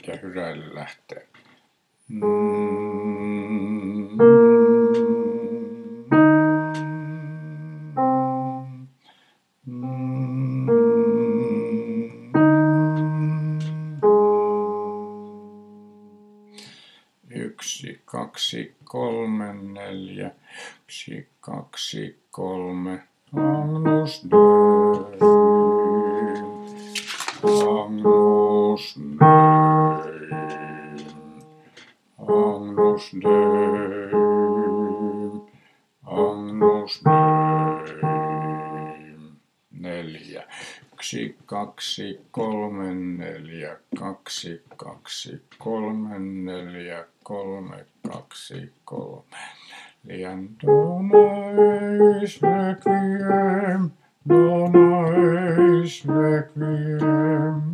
ja hyräily lähtee. Yksi, kaksi, kolme, neljä. 1, 2, 3. Agnus Dei. Agnus Dei. Agnus Dei. Agnus Dei. 4. 1, 2, 3, 4. 2, 2, 3, 4. 3, 2, 3. Dona eis requiem, dona eis requiem.